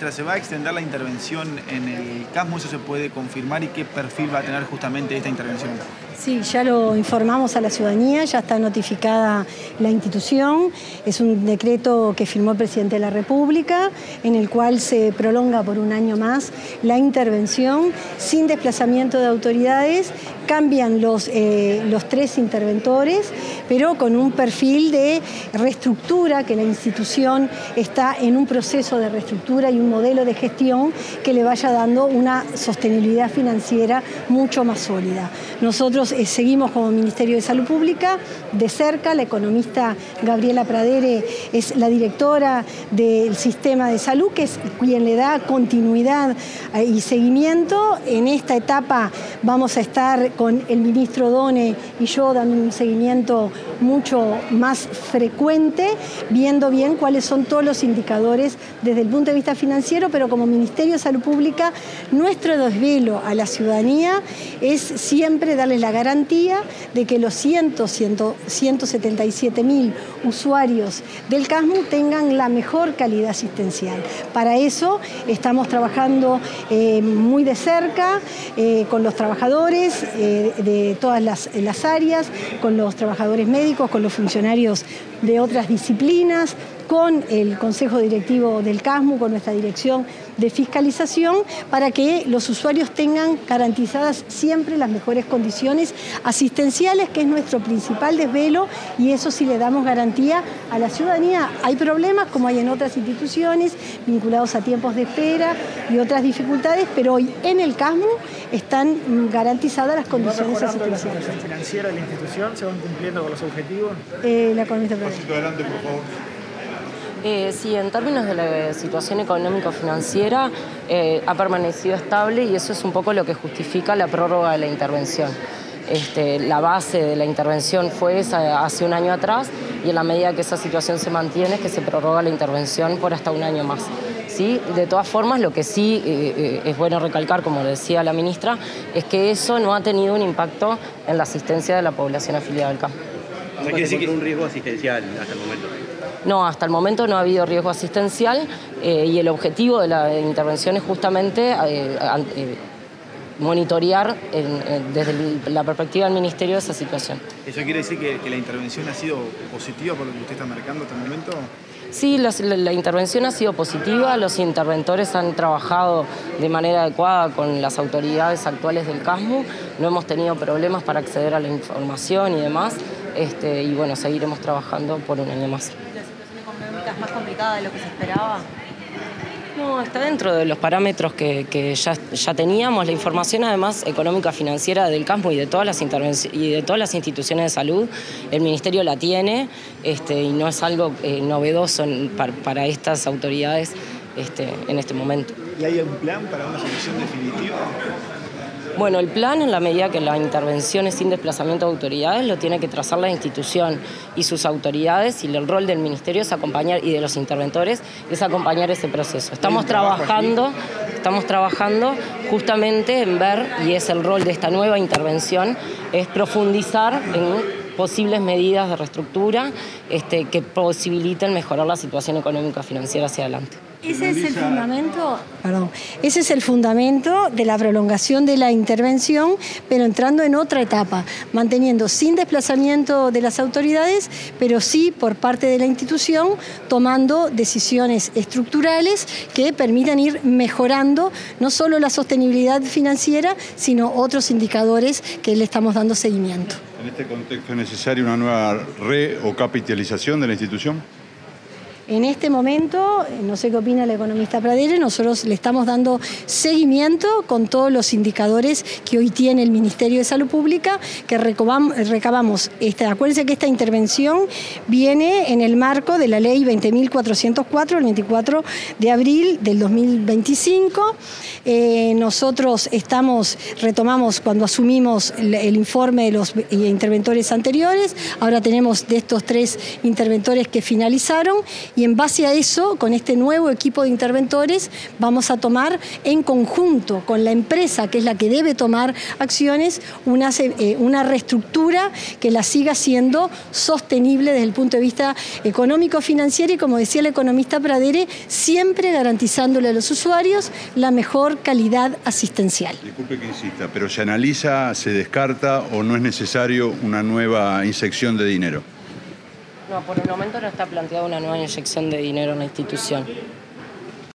Ministra, ¿se va a extender la intervención en el CASMU? ¿Eso se puede confirmar? ¿Y qué perfil va a tener justamente esta intervención? Sí, ya lo informamos a la ciudadanía, ya está notificada la institución. Es un decreto que firmó el Presidente de la República, en el cual se prolonga por un año más la intervención sin desplazamiento de autoridades. Cambian los 3 interventores, pero con un perfil de reestructura, que la institución está en un proceso de reestructura y un modelo de gestión que le vaya dando una sostenibilidad financiera mucho más sólida. Nosotros seguimos como Ministerio de Salud Pública de cerca. La economista Gabriela Pradere es la directora del sistema de salud, que es quien le da continuidad y seguimiento. En esta etapa vamos a estar con el ministro Done y yo dando un seguimiento mucho más frecuente, viendo bien cuáles son todos los indicadores desde el punto de vista financiero, pero como Ministerio de Salud Pública, nuestro desvelo a la ciudadanía es siempre darles la garantía de que los 177.000 usuarios del CASMU tengan la mejor calidad asistencial. Para eso estamos trabajando muy de cerca con los trabajadores de todas las áreas, con los trabajadores médicos, con los funcionarios de otras disciplinas, con el Consejo Directivo del CASMU, con nuestra Dirección de Fiscalización, para que los usuarios tengan garantizadas siempre las mejores condiciones asistenciales, que es nuestro principal desvelo, y eso sí le damos garantía a la ciudadanía. Hay problemas, como hay en otras instituciones, vinculados a tiempos de espera y otras dificultades, pero hoy en el CASMU están garantizadas las condiciones asistenciales. ¿La situación financiera de la institución? ¿Se van cumpliendo con los objetivos? La economista Pradere. Pasito adelante, por favor. Sí, en términos de la situación económico-financiera ha permanecido estable, y eso es un poco lo que justifica la prórroga de la intervención. La base de la intervención fue esa hace un año atrás, y en la medida que esa situación se mantiene es que se prorroga la intervención por hasta un año más. ¿Sí? De todas formas, lo que sí es bueno recalcar, como decía la ministra, es que eso no ha tenido un impacto en la asistencia de la población afiliada al CASMU. O sea, quiere decir que un riesgo asistencial hasta el momento. No, hasta el momento no ha habido riesgo asistencial, y el objetivo de la intervención es justamente monitorear desde la perspectiva del Ministerio esa situación. ¿Eso quiere decir que la intervención ha sido positiva por lo que usted está marcando hasta el momento? Sí, la intervención ha sido positiva, los interventores han trabajado de manera adecuada con las autoridades actuales del CASMU, no hemos tenido problemas para acceder a la información y demás, y bueno, seguiremos trabajando por un año más. ¿La situación económica es más complicada de lo que se esperaba? No, está dentro de los parámetros que ya teníamos. La información, además, económica financiera del CASMU y de todas las instituciones de salud, el Ministerio la tiene, y no es algo novedoso para estas autoridades en este momento. ¿Y hay un plan para una solución definitiva? Bueno, el plan, en la medida que la intervención es sin desplazamiento de autoridades, lo tiene que trazar la institución y sus autoridades, y el rol del Ministerio es acompañar, y de los interventores, es acompañar ese proceso. Estamos trabajando justamente en ver, y es el rol de esta nueva intervención, es profundizar en posibles medidas de reestructura que posibiliten mejorar la situación económica financiera hacia adelante. Ese es el fundamento de la prolongación de la intervención, pero entrando en otra etapa, manteniendo sin desplazamiento de las autoridades, pero sí por parte de la institución, tomando decisiones estructurales que permitan ir mejorando no solo la sostenibilidad financiera, sino otros indicadores que le estamos dando seguimiento. ¿En este contexto es necesaria una nueva o capitalización de la institución? En este momento, no sé qué opina la economista Pradere, nosotros le estamos dando seguimiento con todos los indicadores que hoy tiene el Ministerio de Salud Pública, que recabamos. Acuérdense que esta intervención viene en el marco de la Ley 20.404, el 24 de abril del 2025. Nosotros retomamos cuando asumimos el informe de los interventores anteriores, ahora tenemos de estos 3 interventores que finalizaron, y en base a eso, con este nuevo equipo de interventores, vamos a tomar en conjunto con la empresa, que es la que debe tomar acciones, una reestructura que la siga siendo sostenible desde el punto de vista económico-financiero y, como decía el economista Pradere, siempre garantizándole a los usuarios la mejor calidad asistencial. Disculpe que insista, pero ¿se analiza, se descarta o no es necesario una nueva inyección de dinero? No, por el momento no está planteada una nueva inyección de dinero en la institución.